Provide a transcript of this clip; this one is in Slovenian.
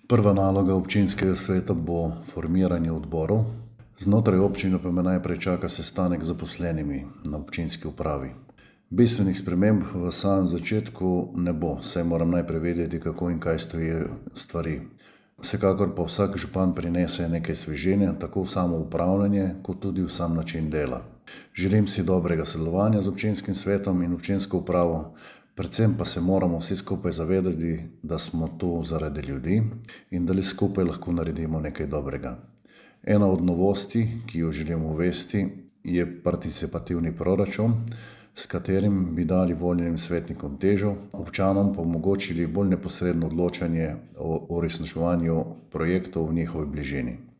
Prva naloga občinskega sveta bo formiranje odborov. Znotraj občine pa me najprej čaka sestanek z zaposlenimi na občinski upravi. Bistvenih sprememb v samem začetku ne bo, saj moram najprej vedeti, kako in kaj stojijo stvari. Vsekakor pa vsak župan prinese nekaj sveženja, tako v samo upravljanje, kot tudi v sam način dela. Želim si dobrega sodelovanja z občinskim svetom in občinsko upravo, predvsem pa se moramo vsi skupaj zavedati, da smo tu zaradi ljudi in da le skupaj lahko naredimo nekaj dobrega. Ena od novosti, ki jo želim uvesti, je participativni proračun, s katerim bi dali voljenim svetnikom težo, občanom pa omogočili bolj neposredno odločanje o uresničevanju projektov v njihovi bližini.